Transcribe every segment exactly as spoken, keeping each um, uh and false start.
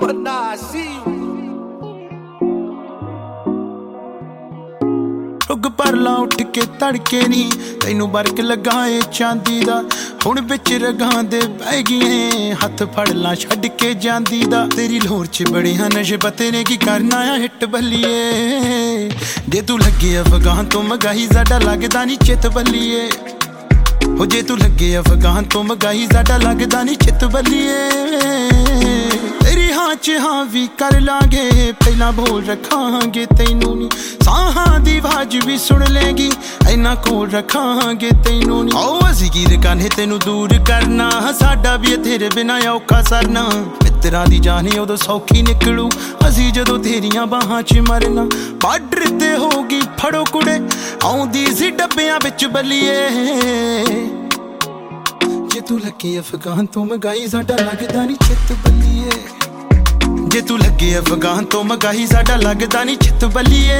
रुग पर ला उठ के तड़के नी तैनू बरक लगाए चांदी दा हुण बिच रगां दे बह गईए हथ फड़ ला छड्ड के जांदी दा तेरी लोर च बड़े हैं नशे पते ने की करना आ हिट बल्लिए जे तू लगे अफगान तो मगाही साडा लगदा नी चित बल्लिए हो जे तू लगे अफगान तो मगाही साडा लगदा नी चित बल्लिए तेरी हाँ च हाँ भी कर लांगे पहला बोल रखांगे तैनू नी साहां दी आवाज भी सुन लेगी इन्ना कोल रखांगे तैनू नी आओ असी की रकाने तैनू दूर करना साडा भी तेरे बिना औखा सरना मित्रा दी जाने उदों सौखी निकलू असी जदों तेरियां बाहां च मरना बार्डर ते होगी फड़ो कुड़े आउंदी सी डब्बियां बिच बल्लिए जे तू लगे अफगान तो मगाही साडा लगदा नी चित बल्लिए जे तू लगे अफगान तो मगाही साडा लगदा नी चित बल्लिए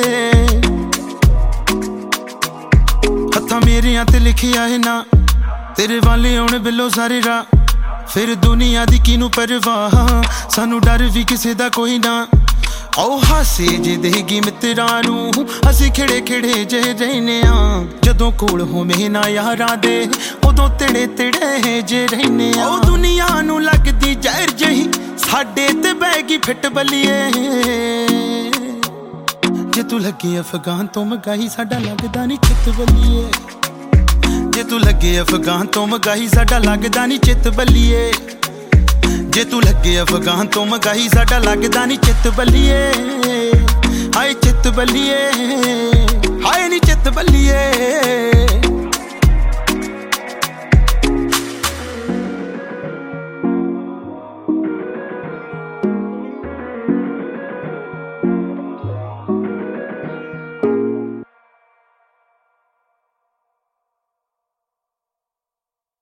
हत्थां मेरियां ते लिखिया है ना तेरे वाले आउण बिलो सारे राह फिर दुनिया दी किनू परवाह सानू डर भी किसे दा कोई ना आओ हासे जे देगी मित्रां नू असी खिड़े खिड़े जे रहने आ जदों कोल होवे ना यारां दे उदों तिड़े तिड़े जे रहने आ ओ दुनिया नू लगदी जहर जही साडे ते बैगी फिट बल्लिए जे तू लगे अफगान तो मगाही साडा लगदा नी चित बल्लिए जे तू लगे अफगान तो मगाही साडा लगदा नी चित बल्लिए जे तू लगे अफगान तो मगाही साडा लगदा नी चित बल्लिए हाय चित बल्लिए हाय नी चित बल्लिए।